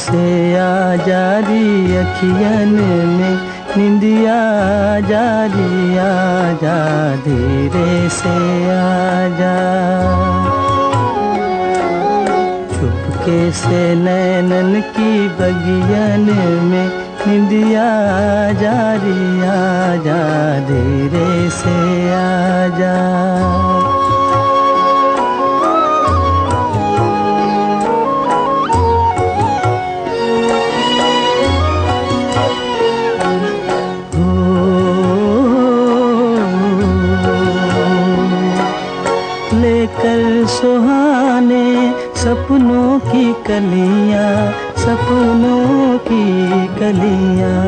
से आ जारी अखियन में निंदिया जारी आजा, धीरे से आजा। चुपके से नैनन की बगियन में निंदिया जारी आजा, धीरे से आजा। लेकर सुहाने सपनों की कलियां, सपनों की कलियां,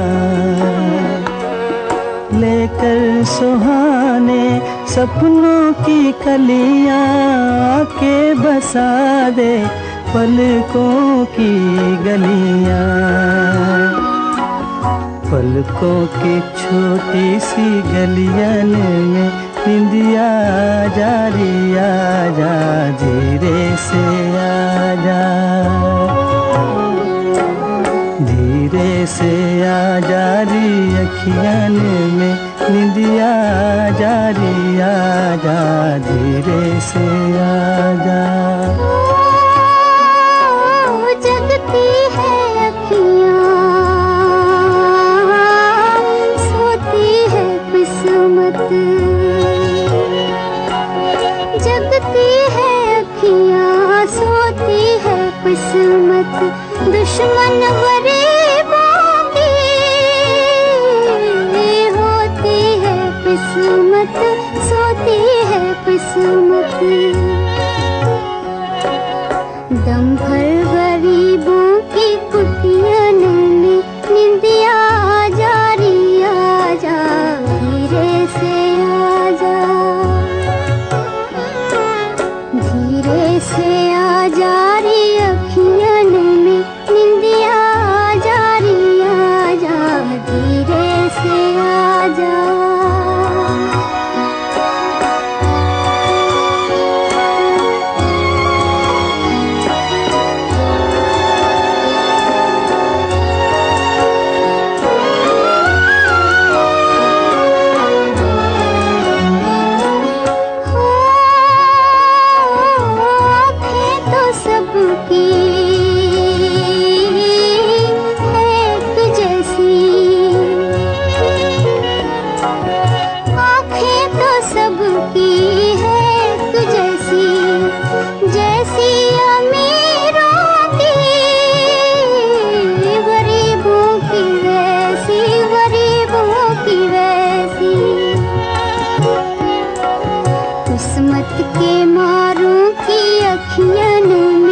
लेकर सुहाने सपनों की कलियां, के बसा दे पलकों की गलियां। पलकों की छोटी सी गलियन में निंदिया जारी आजा, धीरे से आजा, धीरे से आ जारी अखियन में निंदिया जारी आजा, धीरे से आजा। जगती है अखियाँ, सोती है किस्मत, जगती है अखियाँ, सोती है किस्मत, दुश्मन गरीबों की होती है किस्मत, सोती है किस्मत। दम भर गरीबों की कुटियन में निंदिया जारी आजा, धीरे से आजा, धीरे से आ जारी अखियन में निंदिया जारी आजा, धीरे से आजा। किस्मत के मारों की अखियन में